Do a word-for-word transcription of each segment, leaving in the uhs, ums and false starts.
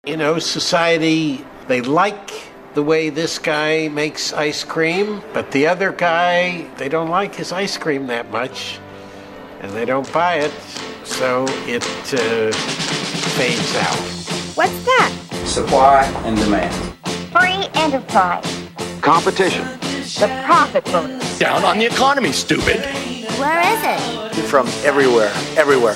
You know, society, they like the way this guy makes ice cream, but the other guy, they don't like his ice cream that much, and they don't buy it, so it uh, fades out. What's that? Supply and demand. Free enterprise. Competition. The profit motive. Down on the economy, stupid. Where is it? From everywhere, everywhere.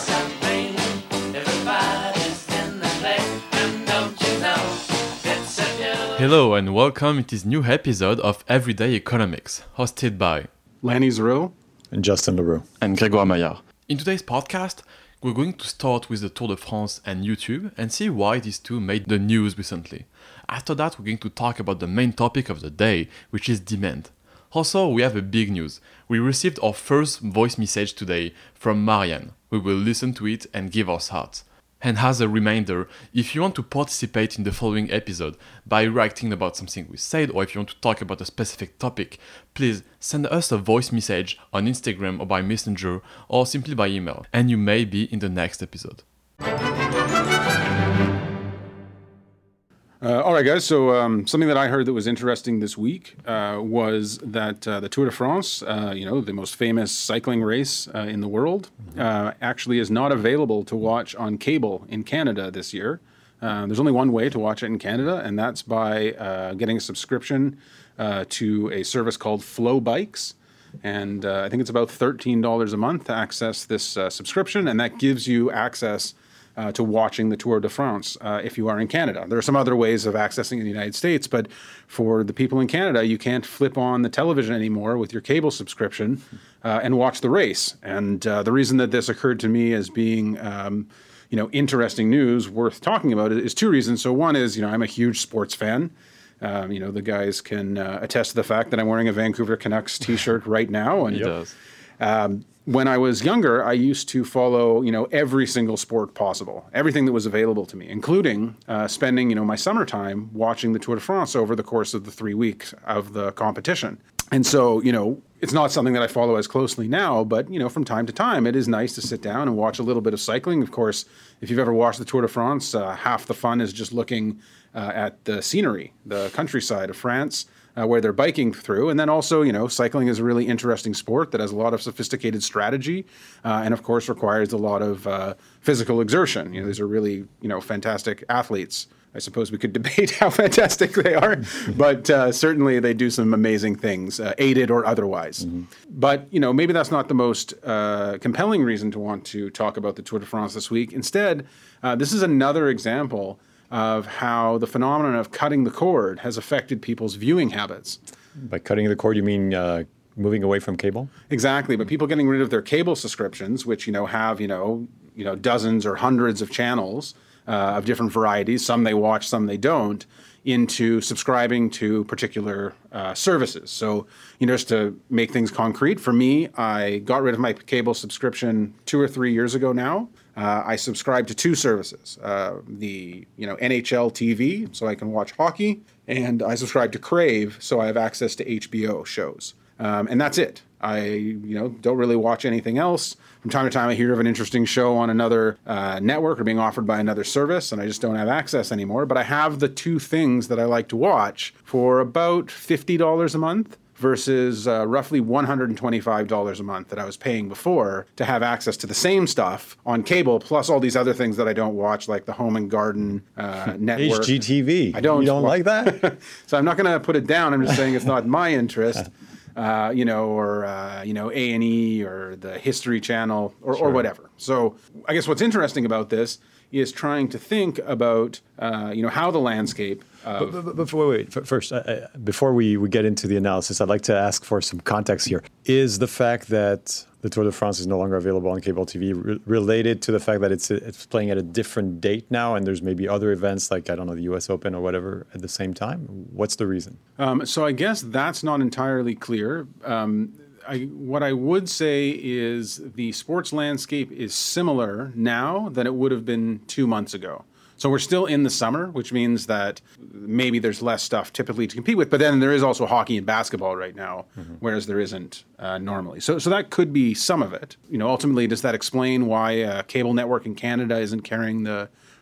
Hello and welcome to this new episode of Everyday Economics, hosted by Lanny Zeroux and Justin Leroux and Grégoire Maillard. In today's podcast, we're going to start with the Tour de France and YouTube and see why these two made the news recently. After that, we're going to talk about the main topic of the day, which is demand. Also, we have a big news. We received our first voice message today from Marianne. We will listen to it and give our thoughts. And as a reminder, if you want to participate in the following episode by writing about something we said, or if you want to talk about a specific topic, please send us a voice message on Instagram or by Messenger or simply by email, and you may be in the next episode. Uh, all right, guys. So um, something that I heard that was interesting this week uh, was that uh, the Tour de France, uh, you know, the most famous cycling race uh, in the world, uh, actually is not available to watch on cable in Canada this year. Uh, there's only one way to watch it in Canada, and that's by uh, getting a subscription uh, to a service called Flow Bikes. And uh, I think it's about thirteen dollars a month to access this uh, subscription, and that gives you access Uh, to watching the Tour de France uh, if you are in Canada. There are some other ways of accessing in the United States, but for the people in Canada, you can't flip on the television anymore with your cable subscription uh, and watch the race. And uh, the reason that this occurred to me as being, um, you know, interesting news worth talking about is two reasons. So one is, you know, I'm a huge sports fan. Um, you know, the guys can uh, attest to the fact that I'm wearing a Vancouver Canucks t-shirt right now. And He does. Um, When I was younger, I used to follow, you know, every single sport possible, everything that was available to me, including uh, spending, you know, my summertime watching the Tour de France over the course of the three weeks of the competition. And so, you know, it's not something that I follow as closely now, but, you know, from time to time, it is nice to sit down and watch a little bit of cycling. Of course, if you've ever watched the Tour de France, uh, half the fun is just looking uh, at the scenery, the countryside of France, Uh, where they're biking through. And then also, you know, cycling is a really interesting sport that has a lot of sophisticated strategy uh, and, of course, requires a lot of uh, physical exertion. You know, these are really, you know, fantastic athletes. I suppose we could debate how fantastic they are, but uh, certainly they do some amazing things, uh, aided or otherwise. Mm-hmm. But, you know, maybe that's not the most uh, compelling reason to want to talk about the Tour de France this week. Instead, uh, this is another example of how the phenomenon of cutting the cord has affected people's viewing habits. By cutting the cord, you mean uh, moving away from cable? Exactly, but people getting rid of their cable subscriptions, which, you know, have, you know, you know, dozens or hundreds of channels uh, of different varieties. Some they watch, some they don't, into subscribing to particular uh, services. So, you know, just to make things concrete, for me, I got rid of my cable subscription two or three years ago now. Uh, I subscribe to two services, uh, the, you know, N H L T V, so I can watch hockey, and I subscribe to Crave, so I have access to H B O shows. Um, and that's it. I, you know, don't really watch anything else. From time to time, I hear of an interesting show on another uh, network or being offered by another service, and I just don't have access anymore. But I have the two things that I like to watch for about fifty dollars a month versus uh, roughly one hundred twenty-five dollars a month that I was paying before to have access to the same stuff on cable, plus all these other things that I don't watch, like the Home and Garden uh, network. H G T V. I don't. You don't like that? So I'm not going to put it down. I'm just saying it's not my interest. Uh, you know, or, uh, you know, A and E or the History Channel or, Sure. or whatever. So I guess what's interesting about this is trying to think about, uh, you know, how the landscape of... But, but, but wait, wait, wait. First, uh, before we, we get into the analysis, I'd like to ask for some context here. Is the fact that the Tour de France is no longer available on cable T V re- related to the fact that it's it's playing at a different date now and there's maybe other events like, I don't know, the U S Open or whatever at the same time? What's the reason? Um, so I guess that's not entirely clear. Um, I, what I would say is the sports landscape is similar now than it would have been two months ago. So we're still in the summer, which means that maybe there's less stuff typically to compete with. But then there is also hockey and basketball right now, mm-hmm. whereas there isn't uh, normally. So so that could be some of it. You know, ultimately, does that explain why a cable network in Canada isn't carrying the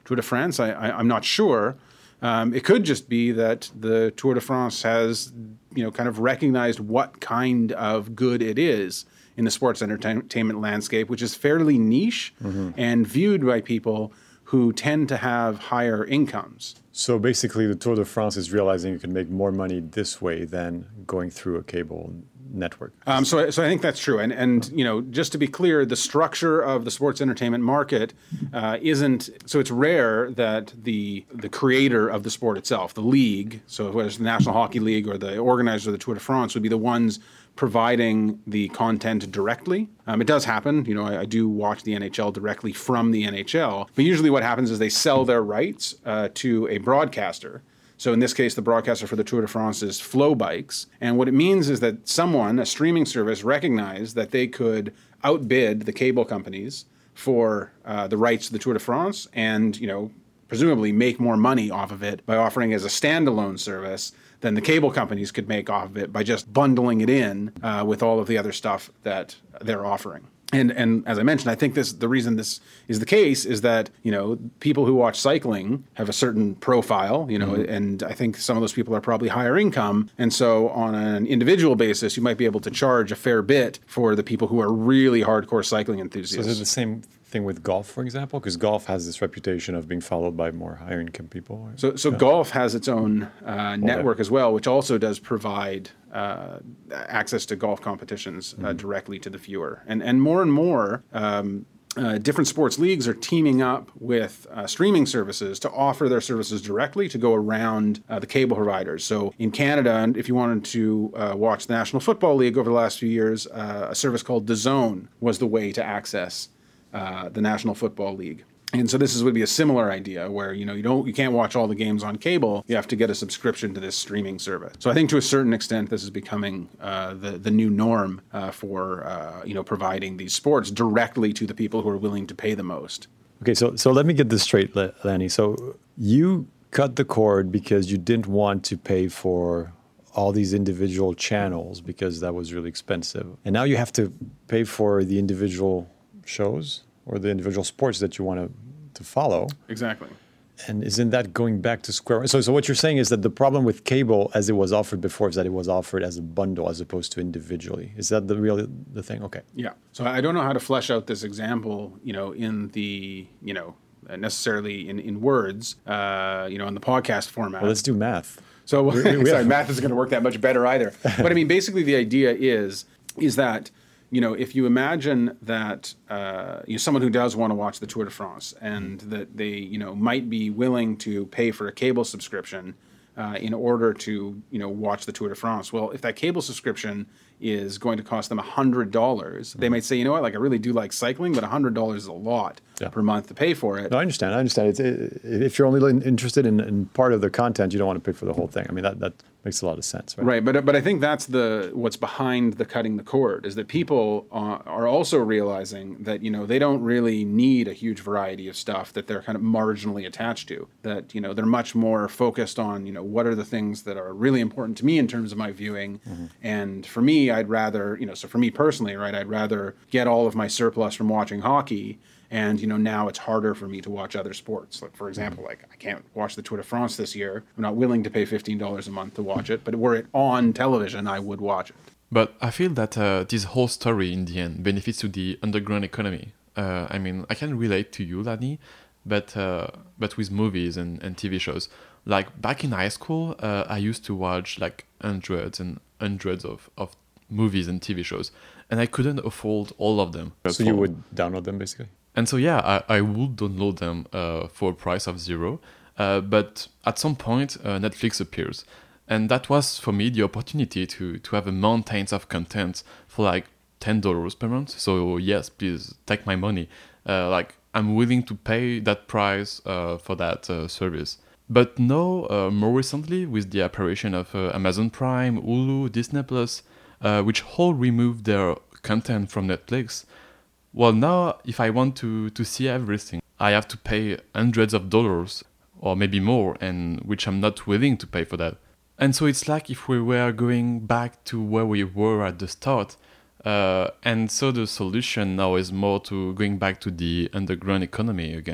Tour de France? I, I, I'm not sure. Um, it could just be that the Tour de France has, you know, kind of recognized what kind of good it is in the sports entertainment landscape, which is fairly niche mm-hmm. and viewed by people who tend to have higher incomes. So basically, the Tour de France is realizing you can make more money this way than going through a cable network. Um, so, so I think that's true. And, and, you know, just to be clear, the structure of the sports entertainment market uh, isn't, so it's rare that the the creator of the sport itself, the league, so whether it's the National Hockey League or the organizer of the Tour de France, would be the ones providing the content directly. Um, it does happen. You know, I, I do watch the N H L directly from the N H L. But usually what happens is they sell their rights uh, to a broadcaster. So in this case, the broadcaster for the Tour de France is FlowBikes. And what it means is that someone, a streaming service, recognized that they could outbid the cable companies for uh, the rights to the Tour de France and, you know, presumably make more money off of it by offering it as a standalone service than the cable companies could make off of it by just bundling it in uh, with all of the other stuff that they're offering. And and as I mentioned, I think this the reason this is the case is that, you know, people who watch cycling have a certain profile, you know, mm-hmm. and I think some of those people are probably higher income. And so on an individual basis, you might be able to charge a fair bit for the people who are really hardcore cycling enthusiasts. So is it the same thing with golf, for example? Because golf has this reputation of being followed by more higher income people. So so yeah. golf has its own uh, network okay. as well, which also does provide uh, access to golf competitions uh, mm-hmm. directly to the viewer. And and more and more, um, uh, different sports leagues are teaming up with uh, streaming services to offer their services directly to go around uh, the cable providers. So in Canada, if you wanted to uh, watch the National Football League over the last few years, uh, a service called DAZN was the way to access Uh, the National Football League. And so this is, would be a similar idea where, you know, you don't, you can't watch all the games on cable. You have to get a subscription to this streaming service. So I think to a certain extent, this is becoming uh, the, the new norm uh, for, uh, you know, providing these sports directly to the people who are willing to pay the most. Okay, so so let me get this straight, Lanny. So you cut the cord because you didn't want to pay for all these individual channels because that was really expensive. And now you have to pay for the individual shows or the individual sports that you want to, to follow. Exactly. And isn't that going back to square one? So, so what you're saying is that the problem with cable as it was offered before is that it was offered as a bundle as opposed to individually. Is that the real the thing? Okay. Yeah. So I don't know how to flesh out this example, you know, in the, you know, necessarily in, in words, uh, you know, in the podcast format. Well, let's do math. So sorry, math isn't going to work that much better either. But I mean, basically the idea is, is that, you know, if you imagine that uh, you know, someone who does want to watch the Tour de France and that they, you know, might be willing to pay for a cable subscription uh, in order to, you know, watch the Tour de France. Well, if that cable subscription is going to cost them one hundred dollars, mm-hmm. they might say, you know what, like I really do like cycling, but one hundred dollars is a lot yeah. per month to pay for it. No, I understand. I understand. It's, it, if you're only interested in, in part of the content, you don't want to pay for the whole thing. I mean, that, that makes a lot of sense, right? Right, but but I think that's the what's behind the cutting the cord is that people uh, are also realizing that, you know, they don't really need a huge variety of stuff that they're kind of marginally attached to. That, you know, they're much more focused on, you know, what are the things that are really important to me in terms of my viewing. Mm-hmm. And for me, I'd rather, you know, so for me personally, right, I'd rather get all of my surplus from watching hockey. And, you know, now it's harder for me to watch other sports. Like, for example, like I can't watch the Tour de France this year. I'm not willing to pay fifteen dollars a month to watch it. But were it on television, I would watch it. But I feel that uh, this whole story in the end benefits to the underground economy. Uh, I mean, I can relate to you, Lanny, but uh, but with movies and, and T V shows. Like back in high school, uh, I used to watch like hundreds and hundreds of, of movies and T V shows. And I couldn't afford all of them. So you would download them basically? And so, yeah, I, I would download them uh, for a price of zero. Uh, but at some point, uh, Netflix appears. And that was, for me, the opportunity to, to have a mountains of content for like ten dollars per month. So, yes, please take my money. Uh, like, I'm willing to pay that price uh, for that uh, service. But now, uh, more recently, with the apparition of uh, Amazon Prime, Hulu, Disney Plus, uh, which all removed their content from Netflix, well, now, if I want to, to see everything, I have to pay hundreds of dollars, or maybe more, and which I'm not willing to pay for that. And so it's like if we were going back to where we were at the start, uh, and so the solution now is more to going back to the underground economy again.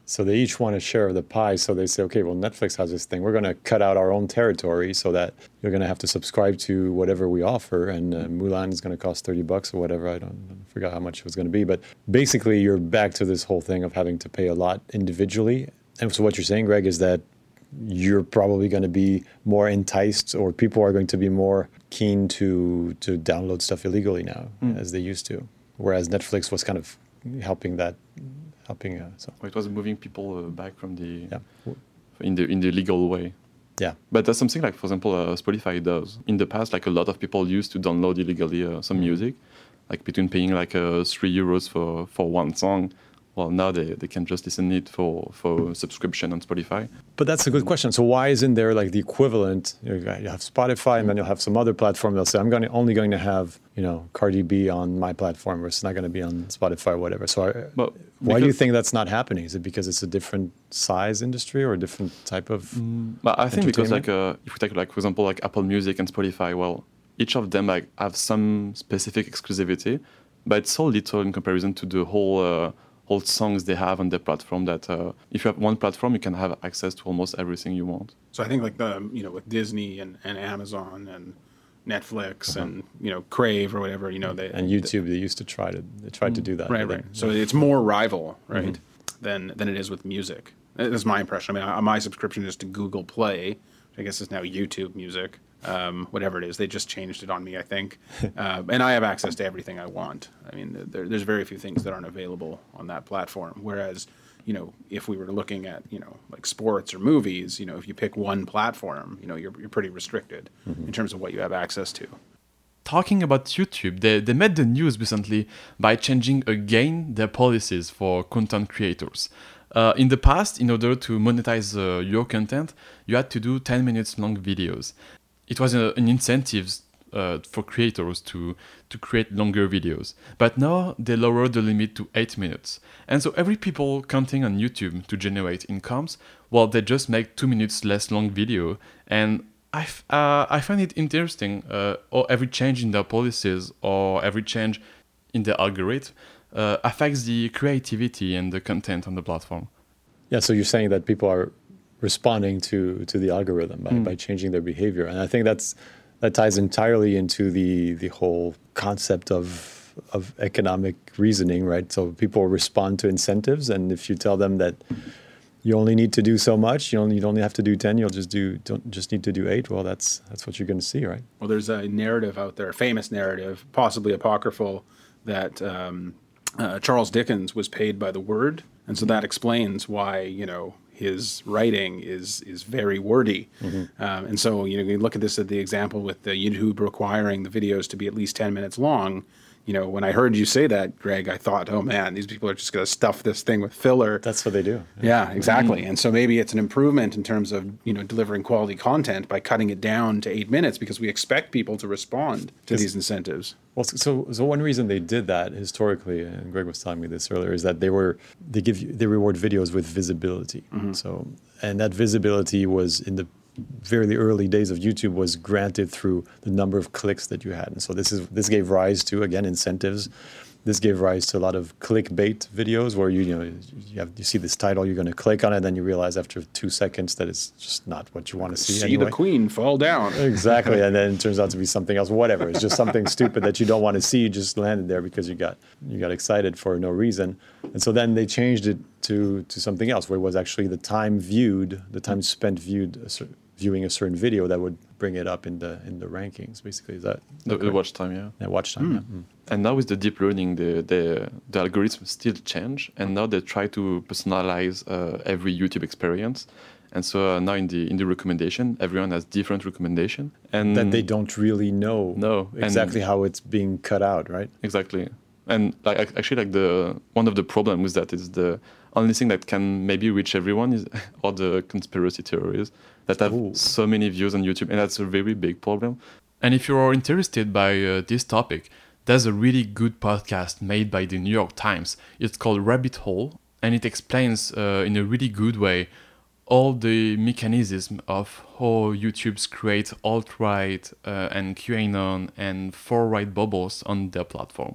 So they each want a share of the pie. So they say, okay, well, Netflix has this thing. We're going to cut out our own territory so that you're going to have to subscribe to whatever we offer. And uh, Mulan is going to cost thirty bucks or whatever. I don't I forgot how much it was going to be. But basically, you're back to this whole thing of having to pay a lot individually. And so what you're saying, Greg, is that you're probably going to be more enticed, or people are going to be more keen to to download stuff illegally now, mm. as they used to. Whereas Netflix was kind of helping that, helping. Uh, so it was moving people uh, back from the yeah. in the in the legal way. Yeah, but that's something like, for example, uh, Spotify does. In the past, like a lot of people used to download illegally uh, some music, like between paying like uh, three euros for for one song. Well, now they, they can just listen it for, for subscription on Spotify. But that's a good question. So why isn't there like the equivalent? You have Spotify, and then you'll have some other platform. They'll say, I'm going to, only going to have, you know, Cardi B on my platform, or it's not going to be on Spotify or whatever. So I, but why do you think that's not happening? Is it because it's a different size industry or a different type of mm, but I think because like uh, if we take like, for example, like Apple Music and Spotify, well, each of them like have some specific exclusivity, but it's so little in comparison to the whole... Uh, old songs they have on their platform that uh, if you have one platform, you can have access to almost everything you want. So I think like the, you know, with Disney and, and Amazon and Netflix uh-huh. and, you know, Crave or whatever, you know, they... And YouTube, they, they used to try to, they tried to do that. Right, right. So it's more rival, right, mm-hmm. than, than it is with music. That's my impression. I mean, I, my subscription is to Google Play, which I guess is now YouTube Music. Um, whatever it is, they just changed it on me, I think. Uh, and I have access to everything I want. I mean, there, there's very few things that aren't available on that platform. Whereas, you know, if we were looking at, you know, like sports or movies, you know, if you pick one platform, you know, you're, you're pretty restricted mm-hmm. in terms of what you have access to. Talking about YouTube, they, they made the news recently by changing again their policies for content creators. Uh, in the past, in order to monetize uh, your content, you had to do ten minutes long videos. It was a, an incentive uh, for creators to, to create longer videos. But now they lowered the limit to eight minutes. And so every people counting on YouTube to generate incomes, well, they just make two minutes less long video. And I, f- uh, I find it interesting, uh, or every change in their policies or every change in the algorithm uh, affects the creativity and the content on the platform. Yeah, so you're saying that people are responding to, to the algorithm by, mm. by changing their behavior. And I think that's that ties entirely into the the whole concept of of economic reasoning, right? So people respond to incentives, and if you tell them that you only need to do so much, you only you don't have to do ten, you'll just do don't just need to do eight, well that's that's what you're going to see, right? Well, there's a narrative out there, a famous narrative, possibly apocryphal, that um, uh, Charles Dickens was paid by the word, and so that explains why, you know, his writing is is very wordy. Mm-hmm. Um, and so, you know, you look at this at the example with the YouTube requiring the videos to be at least ten minutes long. You know, when I heard you say that, Greg, I thought, oh man, these people are just going to stuff this thing with filler. That's what they do. Yeah, exactly. Mm-hmm. And so maybe it's an improvement in terms of, you know, delivering quality content by cutting it down to eight minutes because we expect people to respond to these incentives. Well, so so one reason they did that historically, and Greg was telling me this earlier, is that they were they give you, they reward videos with visibility. Mm-hmm. So and that visibility was in the very early days of YouTube was granted through the number of clicks that you had. And so this is this gave rise to, again, incentives. This gave rise to a lot of clickbait videos where you you know you have you see this title, you're going to click on it, then you realize after two seconds that it's just not what you want to see. See anyway. The queen fall down. Exactly, and then it turns out to be something else. Whatever, it's just something stupid that you don't want to see. You just landed there because you got you got excited for no reason. And so then they changed it to to something else, where it was actually the time viewed, the time spent viewed. A certain, viewing a certain video that would bring it up in the in the rankings. Basically, is that the, the watch time? Yeah, yeah, watch time. Mm. Yeah. Mm. And now with the deep learning, the the, the algorithms still change, and now they try to personalize uh, every YouTube experience. And so uh, now in the in the recommendation, everyone has different recommendation, and that they don't really know no, exactly how it's being cut out, right? Exactly. And like actually, like the one of the problems with that is the only thing that can maybe reach everyone is all the conspiracy theories that have Ooh. so many views on YouTube, and that's a very big problem. And if you're interested by uh, this topic, there's a really good podcast made by the New York Times. It's called Rabbit Hole, and it explains uh, in a really good way all the mechanism of how YouTube's create alt-right uh, and QAnon and far-right bubbles on their platform.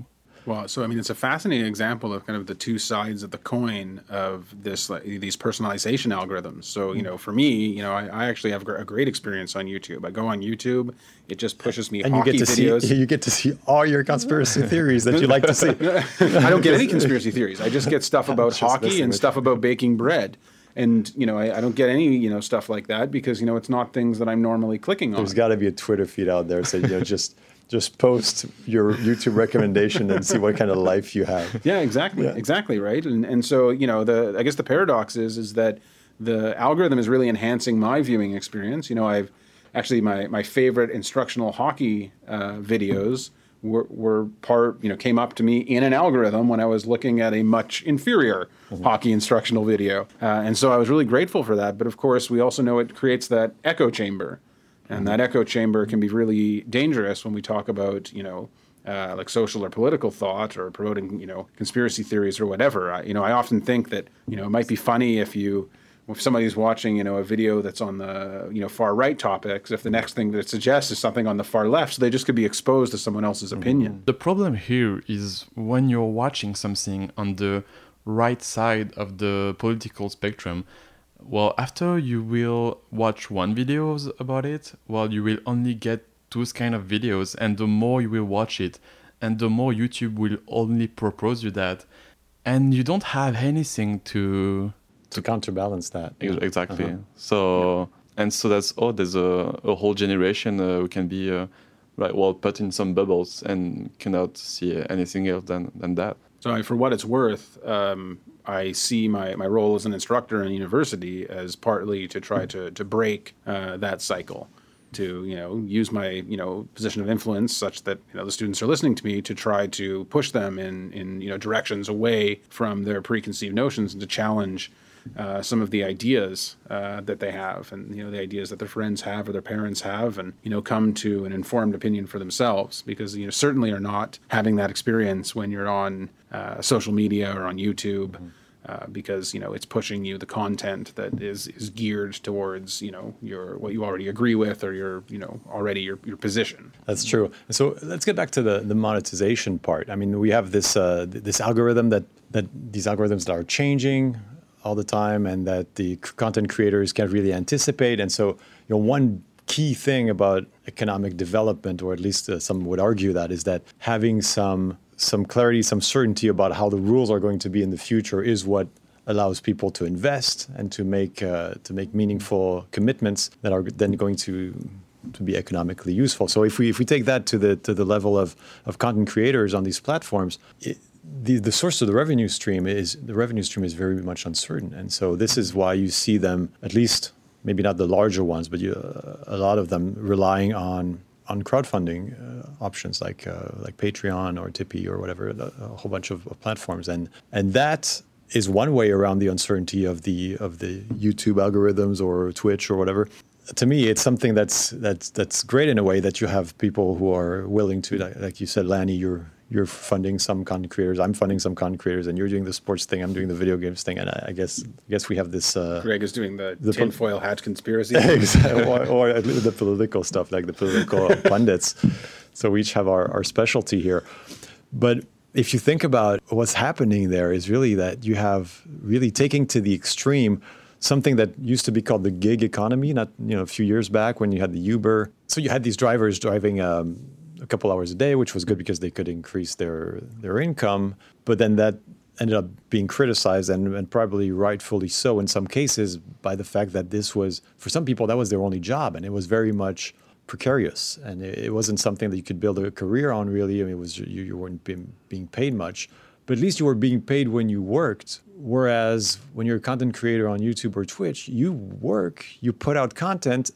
Well, so I mean, it's a fascinating example of kind of the two sides of the coin of this, like, these personalization algorithms. So, you know, for me, you know, I, I actually have gr- a great experience on YouTube. I go on YouTube, it just pushes me And you hockey get to videos. see you get to see all your conspiracy theories that you like to see. I don't get any conspiracy theories. I just get stuff about It's just hockey messing and with stuff about baking bread. And, you know, I, I don't get any, you know, stuff like that because, you know, it's not things that I'm normally clicking on. There's got to be a Twitter feed out there so you know just just post your YouTube recommendation and see what kind of life you have. Yeah, exactly, Yeah. exactly, right. And and so, you know, the I guess the paradox is is that the algorithm is really enhancing my viewing experience. You know, I've actually my my favorite instructional hockey uh, videos were were part you know came up to me in an algorithm when I was looking at a much inferior mm-hmm. hockey instructional video, uh, and so I was really grateful for that. But of course, we also know it creates that echo chamber. And that echo chamber can be really dangerous when we talk about, you know, uh, like social or political thought or promoting, you know, conspiracy theories or whatever. I, you know, I often think that, you know, it might be funny if you, if somebody's watching, you know, a video that's on the, you know, far right topics, if the next thing that it suggests is something on the far left, so they just could be exposed to someone else's opinion. The problem here is when you're watching something on the right side of the political spectrum, well, after you will watch one video about it, well, you will only get those kind of videos, and the more you will watch it, and the more YouTube will only propose you that, and you don't have anything to To counterbalance that. Ex- exactly. Uh-huh. So and so that's oh, there's a, a whole generation uh, who can be uh, right, well, put in some bubbles and cannot see anything else than than that. So I, for what it's worth, um, I see my, my role as an instructor in university as partly to try to to break uh, that cycle, to you know use my you know position of influence such that you know the students are listening to me to try to push them in in you know directions away from their preconceived notions and to challenge uh, some of the ideas uh, that they have and you know the ideas that their friends have or their parents have, and you know come to an informed opinion for themselves, because you know certainly are not having that experience when you're on uh, social media or on YouTube. Mm-hmm. Uh, because you know it's pushing you the content that is is geared towards you know your what you already agree with or your you know already your your position. That's true. So let's get back to the, the monetization part. I mean, we have this uh, this algorithm that that these algorithms that are changing all the time, and that the content creators can't really anticipate. And so you know one key thing about economic development, or at least uh, some would argue that, is that having some some clarity, some certainty about how the rules are going to be in the future is what allows people to invest and to make uh, to make meaningful commitments that are then going to to be economically useful. So if we if we take that to the to the level of of content creators on these platforms, it, the the source of the revenue stream is the revenue stream is very much uncertain, and so this is why you see them, at least maybe not the larger ones, but you, uh, a lot of them relying on. on crowdfunding uh, options like uh, like Patreon or Tipeee or whatever, a whole bunch of, of platforms, and and that is one way around the uncertainty of the of the YouTube algorithms or Twitch or whatever. To me, it's something that's that's that's great in a way, that you have people who are willing to, like, like you said, Lanny, you're you're funding some content creators, I'm funding some content creators, and you're doing the sports thing, I'm doing the video games thing, and I, I guess I guess we have this. Uh, Greg is doing the, the tinfoil hat conspiracy, exactly, or, or the political stuff, like the political pundits. So we each have our, our specialty here. But if you think about what's happening there, is really that you have really taking to the extreme something that used to be called the gig economy, not you know a few years back when you had the Uber. So you had these drivers driving um, a couple hours a day, which was good because they could increase their their income. But then that ended up being criticized, and, and probably rightfully so in some cases, by the fact that this was, for some people, that was their only job, and it was very much precarious, and it, it wasn't something that you could build a career on, really. I mean, it was you, you weren't being, being paid much, but at least you were being paid when you worked. Whereas when you're a content creator on YouTube or Twitch, you work, you put out content,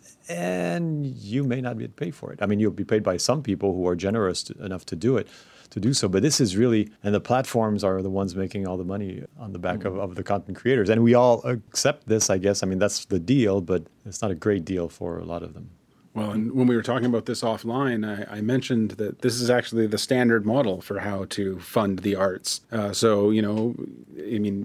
and you may not get paid for it. I mean, you'll be paid by some people who are generous to, enough to do it, to do so. But this is really, and the platforms are the ones making all the money on the back mm-hmm. of, of the content creators. And we all accept this, I guess. I mean, that's the deal, but it's not a great deal for a lot of them. Well, and when we were talking about this offline, I, I mentioned that this is actually the standard model for how to fund the arts. Uh, so, you know, I mean,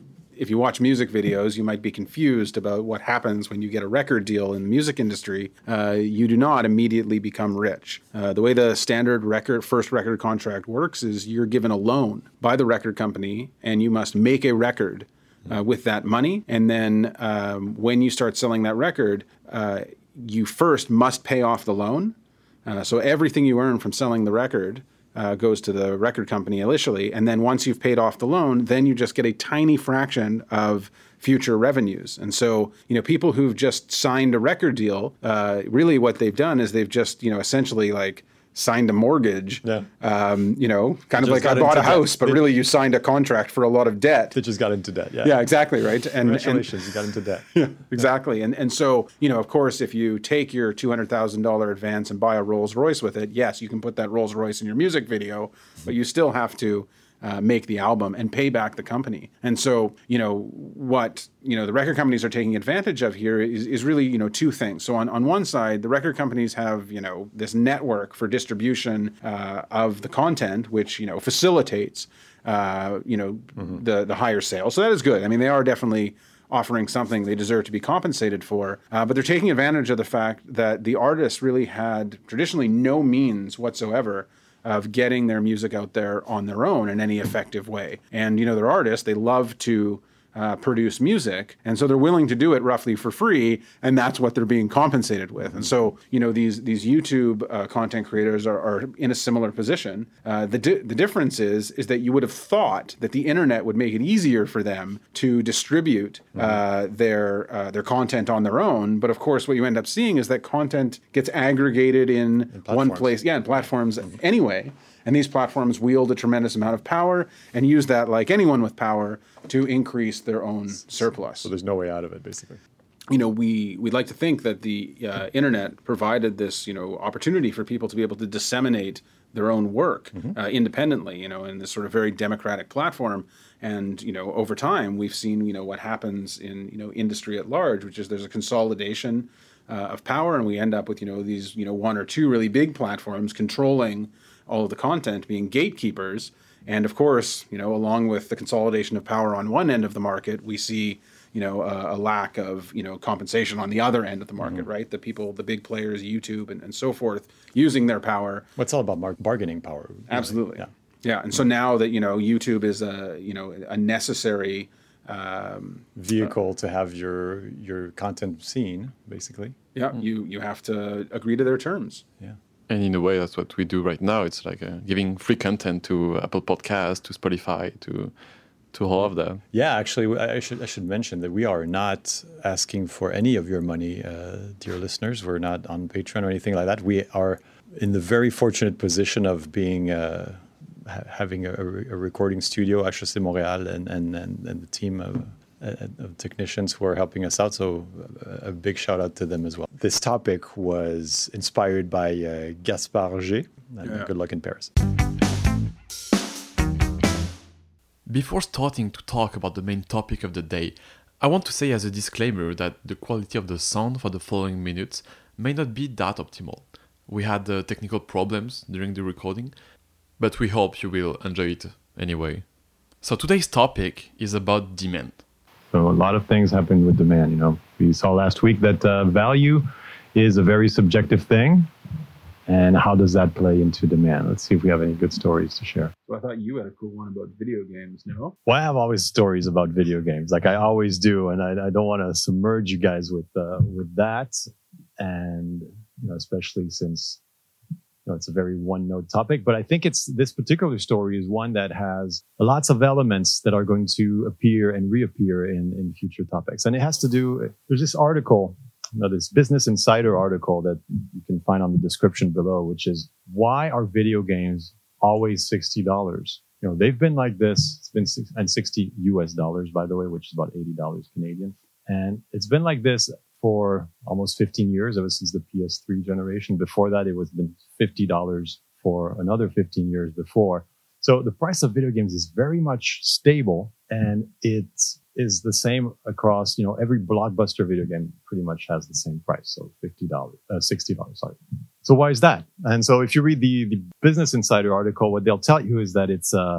if you watch music videos, you might be confused about what happens when you get a record deal in the music industry. Uh, you do not immediately become rich. Uh, the way the standard record first record contract works is you're given a loan by the record company, and you must make a record uh, with that money. And then um, when you start selling that record, uh, you first must pay off the loan. Uh, so everything you earn from selling the record uh, goes to the record company initially. And then once you've paid off the loan, then you just get a tiny fraction of future revenues. And so, you know, people who've just signed a record deal, uh, really what they've done is they've just, you know, essentially like signed a mortgage, yeah. um, you know, kind They of just like I got bought a into debt. house, but They- really you signed a contract for a lot of debt. They just got into debt. Yeah. Yeah, exactly, right. And, and Congratulations, you got into debt. yeah, exactly. And and so, you know, of course, if you take your two hundred thousand dollars advance and buy a Rolls Royce with it, yes, you can put that Rolls Royce in your music video, but you still have to uh, make the album and pay back the company. And so, you know, what, you know, the record companies are taking advantage of here is, is really, you know, two things. So on, on one side, the record companies have, you know, this network for distribution uh, of the content, which, you know, facilitates, uh, you know, mm-hmm. the, the higher sales. So that is good. I mean, they are definitely offering something they deserve to be compensated for. Uh, but they're taking advantage of the fact that the artists really had traditionally no means whatsoever of getting their music out there on their own in any effective way. And, you know, they're artists, they love to uh, produce music, and so they're willing to do it roughly for free, and that's what they're being compensated with. And so, you know, these these YouTube uh, content creators are, are in a similar position. Uh, the di- the difference is is that you would have thought that the internet would make it easier for them to distribute uh, their uh, their content on their own, but of course, what you end up seeing is that content gets aggregated in, in one place, yeah, in platforms mm-hmm. anyway. And these platforms wield a tremendous amount of power and use that, like anyone with power, to increase their own surplus. So there's no way out of it, basically. You know, we we'd like to think that the uh, internet provided this, you know, opportunity for people to be able to disseminate their own work mm-hmm. uh, independently, you know, in this sort of very democratic platform. And, you know, over time, we've seen, you know, what happens in, you know, industry at large, which is there's a consolidation uh, of power, and we end up with, you know, these, you know, one or two really big platforms controlling all of the content, being gatekeepers. And of course, you know, along with the consolidation of power on one end of the market, we see, you know, a, a lack of, you know, compensation on the other end of the market, mm-hmm. right? The people, the big players, YouTube and, and so forth, using their power. Well, it's all about mar- bargaining power. Absolutely. Yeah. Yeah. And so now that, you know, YouTube is a, you know, a necessary um, vehicle uh, to have your your content seen, basically. Yeah. Mm-hmm. You, you have to agree to their terms. Yeah. And in a way, that's what we do right now. It's like uh, giving free content to Apple Podcasts, to Spotify, to to all of that. Yeah, actually, I should I should mention that we are not asking for any of your money, uh, dear listeners. We're not on Patreon or anything like that. We are in the very fortunate position of being uh, ha- having a, a recording studio, H E C Montréal, and and and, and the team of. of technicians who are helping us out, so a big shout out to them as well. This topic was inspired by uh, Gaspard G. And yeah. Good luck in Paris. Before starting to talk about the main topic of the day, I want to say as a disclaimer that the quality of the sound for the following minutes may not be that optimal. We had uh, technical problems during the recording, but we hope you will enjoy it anyway. So today's topic is about demand. So a lot of things happen with demand. You know, we saw last week that uh, value is a very subjective thing. And how does that play into demand? Let's see if we have any good stories to share. So I thought you had a cool one about video games, no? Well, I have always stories about video games, like I always do. And I, I don't want to submerge you guys with uh, with that. And, you know, especially since, you know, it's a very one-note topic, but I think it's this particular story is one that has lots of elements that are going to appear and reappear in, in future topics. And it has to do, there's this article, you know, this Business Insider article that you can find on the description below, which is why are video games always sixty dollars? You know, they've been like this. It's been six, and sixty U S dollars, by the way, which is about eighty dollars Canadian. And it's been like this for almost fifteen years, ever since the P S three generation. Before that, it was been fifty dollars for another fifteen years before. So the price of video games is very much stable, and it is the same across, you know, every blockbuster video game pretty much has the same price. So fifty dollars, uh, sixty dollars, sorry. So why is that? And so if you read the, the Business Insider article, what they'll tell you is that it's, uh,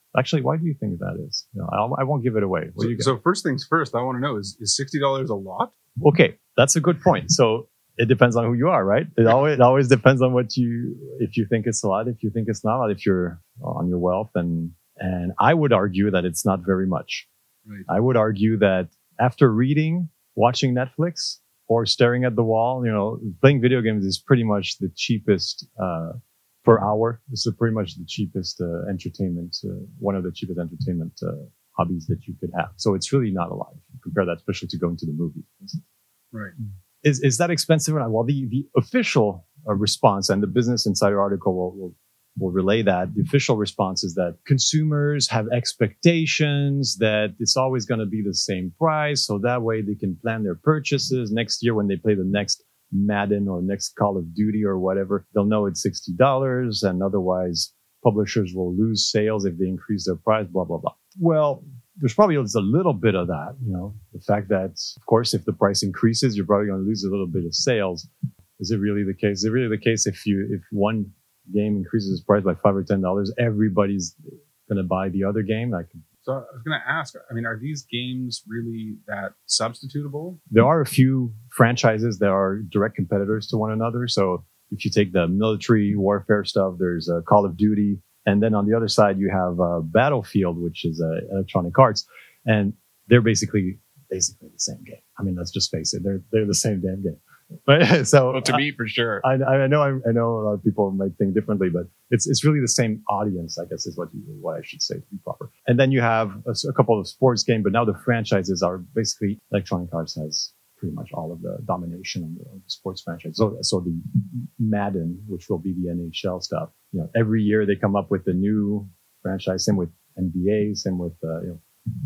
Actually, why do you think that is? You know, I'll, I won't give it away. What So, do you get? so first things first, I want to know, is, is sixty dollars a lot? Okay, that's a good point. So it depends on who you are, right? It always it always depends on what you if you think it's a lot, if you think it's not a lot, if you're on your wealth, and and I would argue that it's not very much. Right. I would argue that after reading, watching Netflix, or staring at the wall, you know, playing video games is pretty much the cheapest uh, per hour. This is pretty much the cheapest uh, entertainment, uh, one of the cheapest entertainment uh, hobbies that you could have. So it's really not a lot if you compare that, especially to going to the movies. Right. Is is that expensive or not? Well, the the official uh, response, and the Business Insider article will, will will relay that. The official response is that consumers have expectations that it's always going to be the same price, so that way they can plan their purchases next year when they play the next Madden or next Call of Duty or whatever. They'll know it's sixty dollars, and otherwise publishers will lose sales if they increase their price, blah, blah, blah. Well, there's probably just a little bit of that, you know, the fact that, of course, if the price increases, you're probably going to lose a little bit of sales. Is it really the case? Is it really the case if you, if one game increases its price by five or ten dollars, everybody's going to buy the other game? Like, So I was going to ask, I mean, are these games really that substitutable? there are a few franchises that are direct competitors to one another. So if you take the military warfare stuff, there's uh, Call of Duty. And then on the other side, you have uh, Battlefield, which is uh, Electronic Arts. And they're basically basically the same game. I mean, let's just face it. They're they're the same damn game. But so Well, to me, for sure. I, I know I, I know a lot of people might think differently, but it's it's really the same audience, I guess, is what you, what I should say to be proper. And then you have a, a couple of sports games, but now the franchises are basically Electronic Arts has pretty much all of the domination of the, of the sports franchise. So so the Madden, which will be the N H L stuff, you know, every year they come up with a new franchise. Same with N B A, same with uh, you know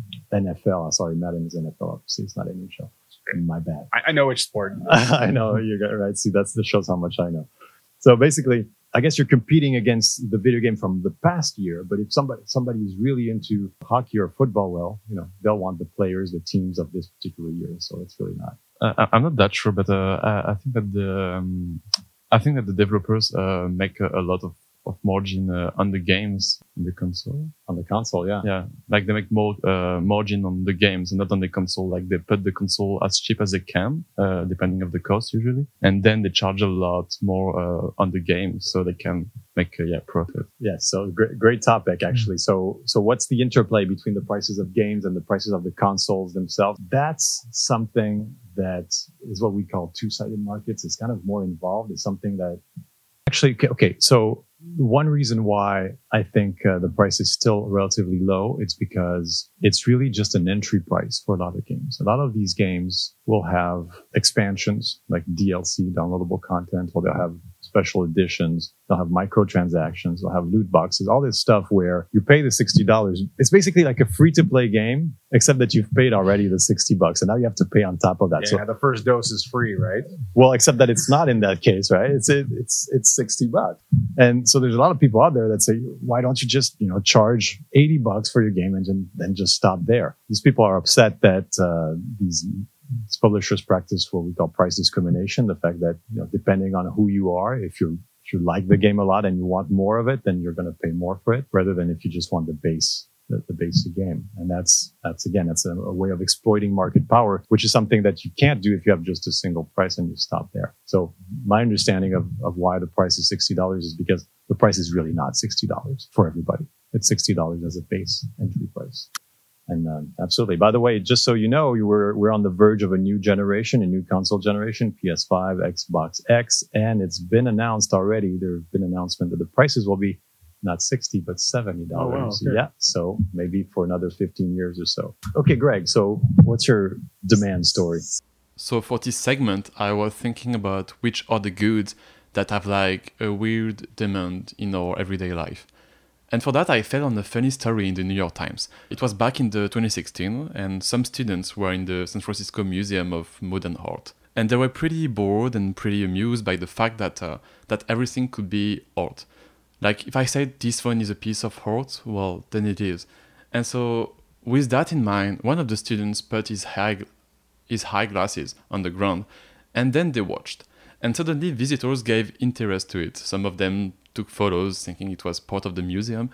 N F L. Sorry, Madden is N F L. Obviously, it's not N H L. My bad. I, I know which sport. I know you got it right. See, that's that shows how much I know. So basically, I guess you're competing against the video game from the past year. But if somebody somebody is really into hockey or football, well, you know, they'll want the players, the teams of this particular year. So it's really not. Uh, I'm not that sure, but uh, I, I think that the um, I think that the developers uh, make a, a lot of, of margin uh, on the games in the console. On the console, yeah. Yeah, like they make more uh, margin on the games and not on the console. Like they put the console as cheap as they can, uh, depending of the cost usually, and then they charge a lot more uh, on the game so they can make a yeah profit. Yeah. So great, great topic actually. So so what's the interplay between the prices of games and the prices of the consoles themselves? That's something that is what we call two-sided markets. It's kind of more involved. It's something that actually okay. okay so one reason why I think uh, the price is still relatively low, it's because it's really just an entry price for a lot of games. A lot of these games will have expansions like D L C, downloadable content, or they'll have special editions. They'll have microtransactions. They'll have loot boxes, all this stuff where you pay the sixty dollars. It's basically like a free-to-play game, except that you've paid already the sixty bucks, and now you have to pay on top of that. Yeah, So, the first dose is free, right? well, except that it's not in that case, right? It's it, it's it's sixty bucks, and so there's a lot of people out there that say, why don't you just you know charge eighty bucks for your game and then, then just stop there? These people are upset that uh, these. These publishers practice what we call price discrimination. The fact that you know, depending on who you are, if you if you like the game a lot and you want more of it, then you're going to pay more for it, rather than if you just want the base the, the basic game. And that's that's again that's a, a way of exploiting market power, which is something that you can't do if you have just a single price and you stop there. So my understanding of of why the price is sixty dollars is because the price is really not sixty dollars for everybody. It's sixty dollars as a base entry price. And um, absolutely. By the way, just so you know, you were we're on the verge of a new generation, a new console generation, P S five, Xbox X, and it's been announced already. There have been announcements that the prices will be not sixty but seventy dollars. Oh, wow, okay. Yeah, so maybe for another fifteen years or so. Okay, Greg. So what's your demand story? So for this segment, I was thinking about which are the goods that have like a weird demand in our everyday life. And for that, I fell on a funny story in the New York Times. It was back in the twenty sixteen, and some students were in the San Francisco Museum of Modern Art. And they were pretty bored and pretty amused by the fact that uh, that everything could be art. Like, if I said this phone is a piece of art, well, then it is. And so, with that in mind, one of the students put his high, his high glasses on the ground, and then they watched. And suddenly, visitors gave interest to it. Some of them took photos thinking it was part of the museum.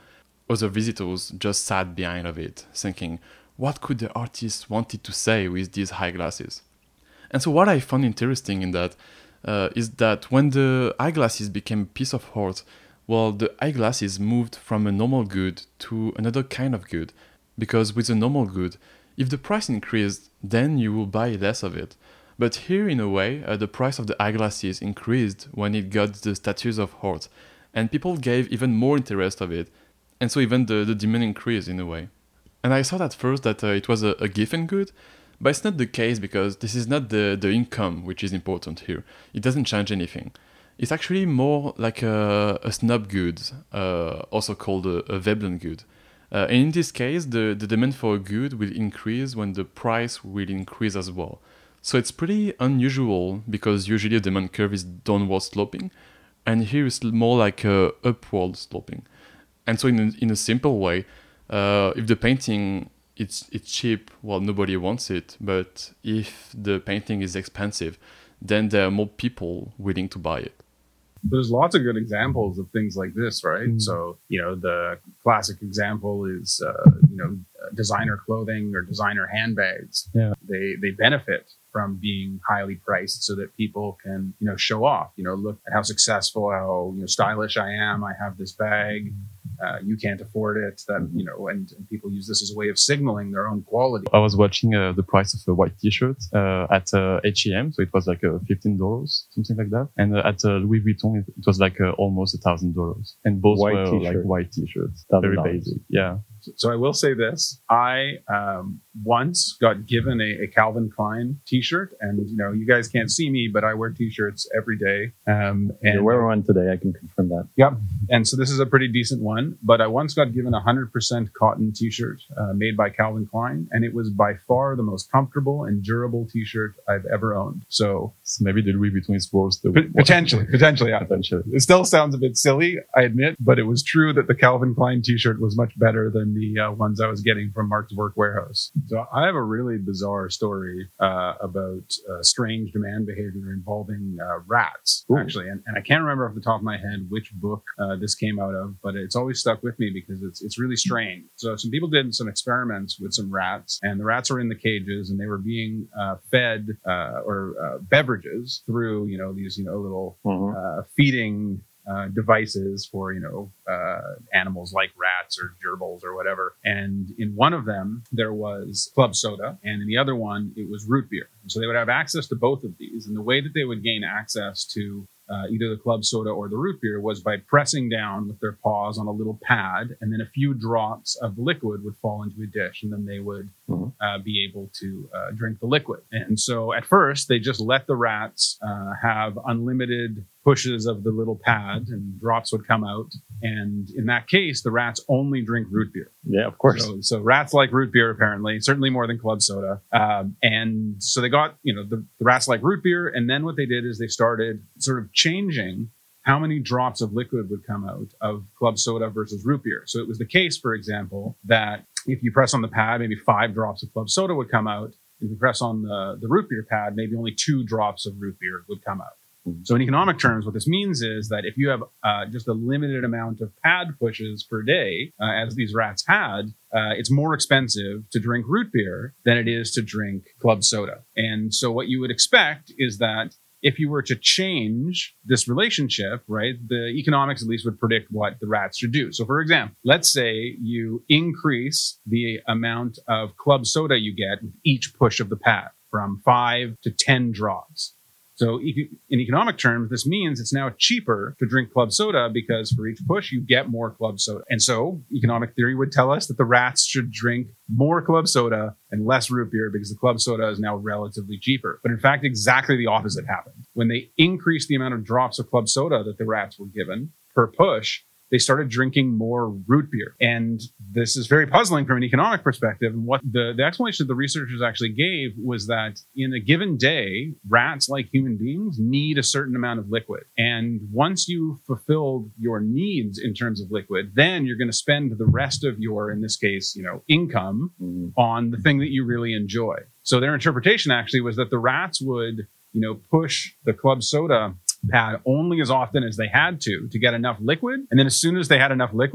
other visitors just sat behind of it, thinking, what could the artist wanted to say with these eyeglasses? And so what I found interesting in that uh, is that when the eyeglasses became a piece of art, well, the eyeglasses moved from a normal good to another kind of good. Because with a normal good, if the price increased, then you will buy less of it. But here, in a way, uh, the price of the eyeglasses increased when it got the status of art, and people gave even more interest of it, and so even the, the demand increased in a way. And I thought at first that uh, it was a, a given good, but it's not the case because this is not the, the income which is important here. It doesn't change anything. It's actually more like a, a snub good, uh, also called a, a Veblen good. Uh, and in this case, the, the demand for a good will increase when the price will increase as well. So it's pretty unusual because usually the demand curve is downward sloping, and here it's more like a upward sloping. And so in a, in a simple way, uh, if the painting it's it's cheap, well, nobody wants it. But if the painting is expensive, then there are more people willing to buy it. There's lots of good examples of things like this, right? Mm. So, you know, the classic example is, uh, you know, designer clothing or designer handbags. Yeah. They they benefit from being highly priced so that people can, you know, show off, you know, look at how successful, how, you know, stylish I am. I have this bag. Uh, you can't afford it. That, you know, and, and people use this as a way of signaling their own quality. I was watching uh, the price of a white T-shirt uh, at uh, H and M, so it was like uh, fifteen dollars, something like that. And uh, at uh, Louis Vuitton, it, it was like uh, almost a thousand dollars. And both White were t-shirt. like white T-shirts, one thousand very dollars. basic. Yeah. So I will say this. I um, once got given a, a Calvin Klein T-shirt, and you know, you guys can't see me, but I wear T-shirts every day. Um, and You're wearing one today. I can confirm that. Yep. And so this is a pretty decent one. But I once got given a one hundred percent cotton T-shirt uh, made by Calvin Klein, and it was by far the most comfortable and durable T-shirt I've ever owned. So, So maybe the Louis Vuitton is worse. The p- potentially, potentially, yeah. potentially. It still sounds a bit silly, I admit, but it was true that the Calvin Klein T-shirt was much better than the uh, ones I was getting from Mark's Work Warehouse. So I have a really bizarre story uh, about uh, strange demand behavior involving uh, rats, Ooh. actually. And, and I can't remember off the top of my head which book uh, this came out of, but it's always stuck with me because it's it's really strange. So some people did some experiments with some rats, and the rats were in the cages, and they were being uh, fed uh, or uh, beverages through, you know, these, you know, little Mhm. uh, feeding uh, devices for, you know, uh, animals like rats or gerbils or whatever. And in one of them, there was club soda, and in the other one, it was root beer. So they would have access to both of these. And the way that they would gain access to uh, either the club soda or the root beer was by pressing down with their paws on a little pad, and then a few drops of the liquid would fall into a dish, and then they would Mhm. uh, be able to uh, drink the liquid. And so at first, they just let the rats uh, have unlimited pushes of the little pad, and drops would come out. And in that case, the rats only drink root beer. Yeah, of course. So, so rats like root beer, apparently, certainly more than club soda. Um, and so they got, you know, the, the rats like root beer. And then what they did is they started sort of changing how many drops of liquid would come out of club soda versus root beer. So it was the case, for example, that if you press on the pad, maybe five drops of club soda would come out. If you press on the, the root beer pad, maybe only two drops of root beer would come out. So in economic terms, what this means is that if you have uh, just a limited amount of pad pushes per day, uh, as these rats had, uh, it's more expensive to drink root beer than it is to drink club soda. And so what you would expect is that if you were to change this relationship, right, the economics at least would predict what the rats should do. So for example, let's say you increase the amount of club soda you get with each push of the pad from five to ten drops. So in economic terms, this means it's now cheaper to drink club soda because for each push, you get more club soda. And so economic theory would tell us that the rats should drink more club soda and less root beer because the club soda is now relatively cheaper. But in fact, exactly the opposite happened. When they increased the amount of drops of club soda that the rats were given per push, they started drinking more root beer. And this is very puzzling from an economic perspective. And what the, the explanation that the researchers actually gave was that in a given day, rats, like human beings, need a certain amount of liquid. And once you've fulfilled your needs in terms of liquid, then you're going to spend the rest of your, in this case, you know, income Mhm. on the thing that you really enjoy. So their interpretation actually was that the rats would, you know, push the club soda pad only as often as they had to to get enough liquid. And then as soon as they had enough liquid,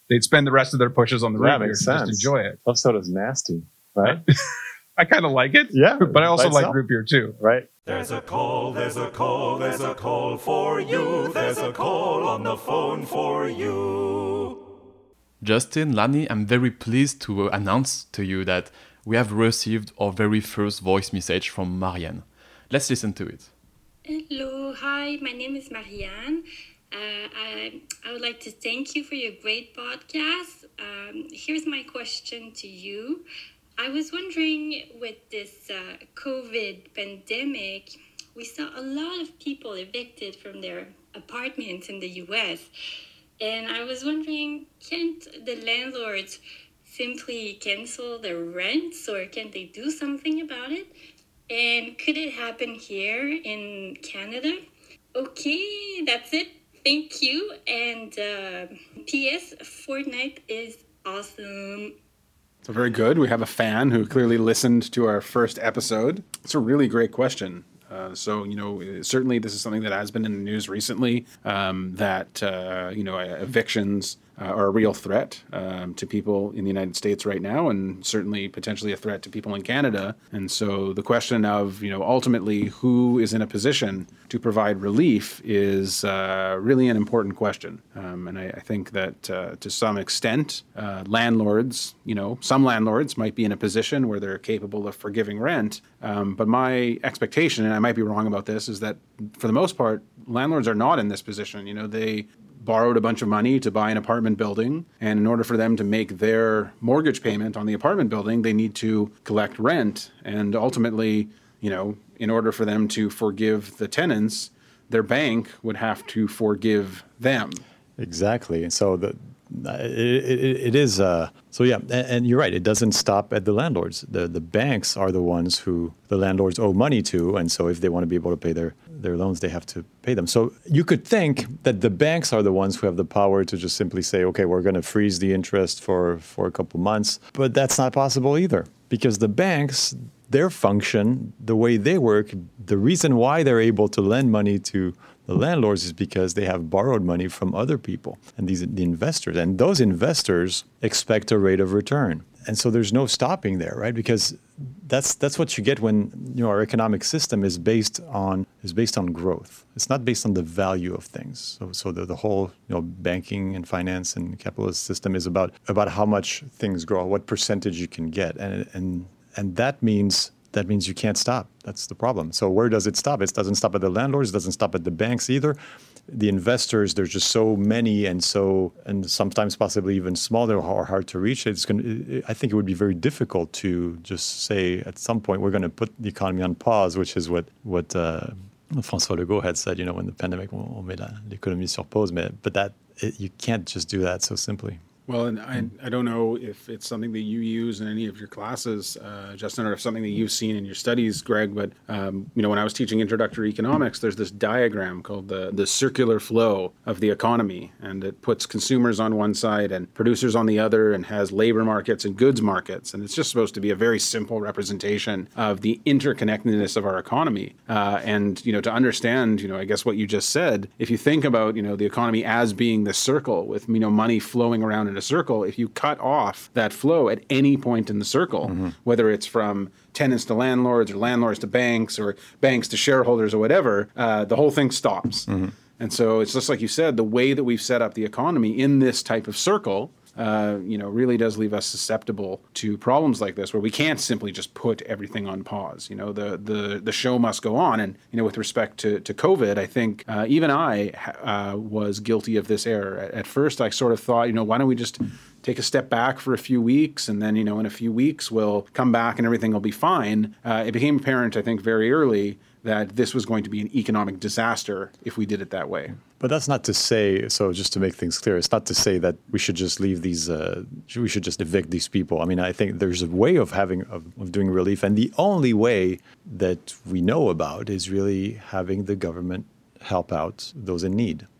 they'd spend the rest of their pushes on the root That beer makes to sense. just enjoy it. Club soda's nasty, right? I kind of like it. Yeah, but I also by like itself. root beer too. Right. There's a call, there's a call, there's a call for you. There's a call on the phone for you. Justin, Lani, I'm very pleased to announce to you that we have received our very first voice message from Marianne. Let's listen to it. Hello, hi, my name is Marianne. Uh, I, I would like to thank you for your great podcast. Um, here's my question to you. I was wondering, with this uh, COVID pandemic, we saw a lot of people evicted from their apartments in the U S. And I was wondering, can't the landlords simply cancel their rents, or can they do something about it? And could it happen here in Canada? Okay, that's it. Thank you. And uh, P S Fortnite is awesome. So very good. We have a fan who clearly listened to our first episode. It's a really great question. Uh, so, you know, certainly this is something that has been in the news recently, um, that, uh, you know, evictions uh, are a real threat um, to people in the United States right now, and certainly potentially a threat to people in Canada. And so the question of, you know, ultimately who is in a position to provide relief is uh, really an important question. Um, and I, I think that uh, to some extent, uh, landlords, you know, some landlords might be in a position where they're capable of forgiving rent. Um, but my expectation, and I might be wrong about this, is that for the most part, landlords are not in this position. You know, they borrowed a bunch of money to buy an apartment building, and in order for them to make their mortgage payment on the apartment building, they need to collect rent. And ultimately, you know, in order for them to forgive the tenants, their bank would have to forgive them. Exactly. And so the It, it, it is, uh, so yeah, and, and you're right, it doesn't stop at the landlords. The the banks are the ones who the landlords owe money to, and so if they want to be able to pay their, their loans, they have to pay them. So you could think that the banks are the ones who have the power to just simply say, okay, we're going to freeze the interest for, for a couple months, but that's not possible either, because the banks, their function, the way they work, the reason why they're able to lend money to the landlords is because they have borrowed money from other people and these the investors. And those investors expect a rate of return. And so there's no stopping there, right? Because that's that's what you get when, you know, our economic system is based on is based on growth. It's not based on the value of things. So so the, the whole, you know, banking and finance and capitalist system is about about how much things grow, what percentage you can get. And and and that means That means you can't stop. That's the problem. So where does it stop? It doesn't stop at the landlords. It doesn't stop at the banks either. The investors, there's just so many, and so and sometimes possibly even small, they're hard to reach. It's going. I think it would be very difficult to just say at some point we're going to put the economy on pause, which is what what uh, François Legault had said. You know, when the pandemic, on met l'économie sur pause. Mais, but that it, you can't just do that so simply. Well, and I, I don't know if it's something that you use in any of your classes, uh, Justin, or if something that you've seen in your studies, Greg, but, um, you know, when I was teaching introductory economics, there's this diagram called the, the circular flow of the economy, and it puts consumers on one side and producers on the other, and has labor markets and goods markets, and it's just supposed to be a very simple representation of the interconnectedness of our economy. Uh, and, you know, to understand, you know, I guess what you just said, if you think about, you know, the economy as being this circle with, you know, money flowing around in a circle, if you cut off that flow at any point in the circle, mm-hmm. whether it's from tenants to landlords or landlords to banks or banks to shareholders or whatever, uh, the whole thing stops. Mm-hmm. And so it's just like you said, the way that we've set up the economy in this type of circle, uh, you know, really does leave us susceptible to problems like this, where we can't simply just put everything on pause. You know, the the the show must go on. And, you know, with respect to, to COVID, I think uh, even I uh, was guilty of this error. At, at first, I sort of thought, you know, why don't we just take a step back for a few weeks, and then, you know, in a few weeks we'll come back and everything will be fine. Uh, it became apparent, I think, very early that this was going to be an economic disaster if we did it that way. But that's not to say, so just to make things clear, it's not to say that we should just leave these, uh, we should just evict these people. I mean, I think there's a way of having, of, of doing relief, and the only way that we know about is really having the government help out those in need.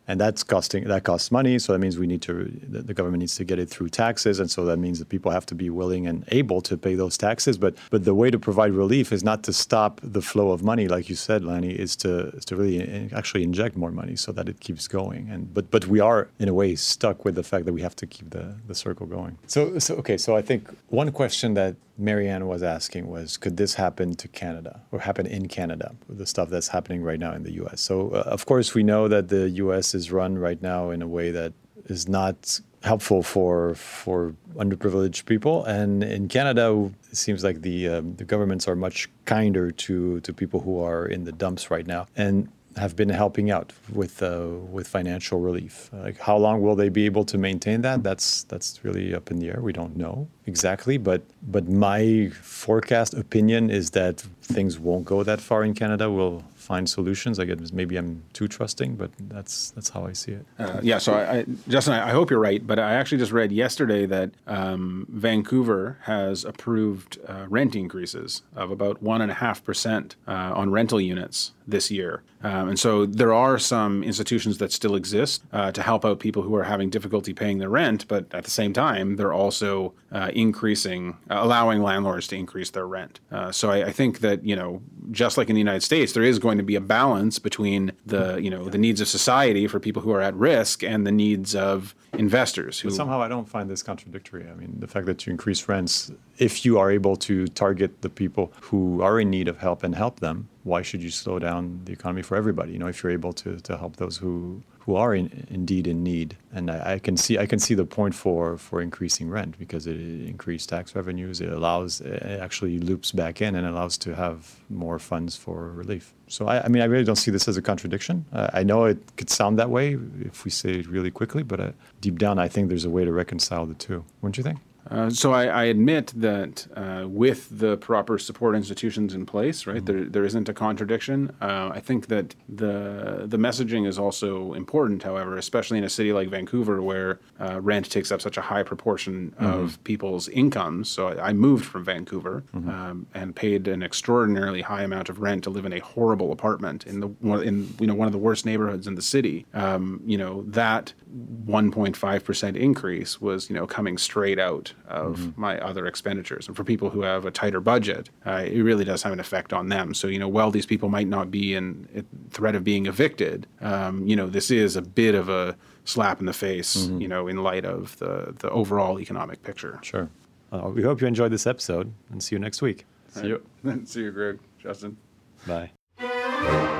and that's costing that costs money. So that means we need to the, the government needs to get it through taxes, and so that means that people have to be willing and able to pay those taxes. But but the way to provide relief is not to stop the flow of money, like you said, Lanny, is to is to really in, actually inject more money so that it keeps going. And but but we are in a way stuck with the fact that we have to keep the, the circle going. So so okay, so I think one question that Marianne was asking was, could this happen to Canada or happen in Canada, the stuff that's happening right now in the U S? So, uh, of course, we know that the U S is run right now in a way that is not helpful for for underprivileged people. And in Canada, it seems like the um, the governments are much kinder to, to people who are in the dumps right now and have been helping out with uh, with financial relief. Like, how long will they be able to maintain that? That's that's really up in the air. We don't know exactly, but but my forecast opinion is that things won't go that far in Canada. We'll find solutions. I guess maybe I'm too trusting, but that's that's how I see it. Uh, yeah, so I, I, Justin, I, I hope you're right, but I actually just read yesterday that um, Vancouver has approved uh, rent increases of about one and a half percent on rental units this year. Um, and so there are some institutions that still exist uh, to help out people who are having difficulty paying their rent, but at the same time, they're also uh, increasing, uh, allowing landlords to increase their rent. Uh, so I, I think that, you know, just like in the United States, there is going to be a balance between the, you know, the needs of society for people who are at risk and the needs of investors. Who But somehow I don't find this contradictory. I mean, the fact that you increase rents, if you are able to target the people who are in need of help and help them, why should you slow down the economy for everybody? You know, if you're able to, to help those who who are in, indeed in need, and I, I can see I can see the point for, for increasing rent because it increases tax revenues. It allows it actually loops back in and allows to have more funds for relief. So I, I mean, I really don't see this as a contradiction. Uh, I know it could sound that way if we say it really quickly, but uh, deep down, I think there's a way to reconcile the two. Wouldn't you think? Uh, so I, I admit that uh, with the proper support institutions in place, right, mm-hmm. there there isn't a contradiction. Uh, I think that the the messaging is also important, however, especially in a city like Vancouver where uh, rent takes up such a high proportion mm-hmm. of people's incomes. So I, I moved from Vancouver mm-hmm. um, and paid an extraordinarily high amount of rent to live in a horrible apartment in the in you know one of the worst neighborhoods in the city. Um, you know that one point five percent increase was you know coming straight out of mm-hmm. my other expenditures. And for people who have a tighter budget, uh, it really does have an effect on them. So, you know, while these people might not be in threat of being evicted, um, you know, this is a bit of a slap in the face, mm-hmm. you know, in light of the, the overall economic picture. Sure. Uh, we hope you enjoyed this episode and see you next week. See you. See you, Greg. Justin. Bye.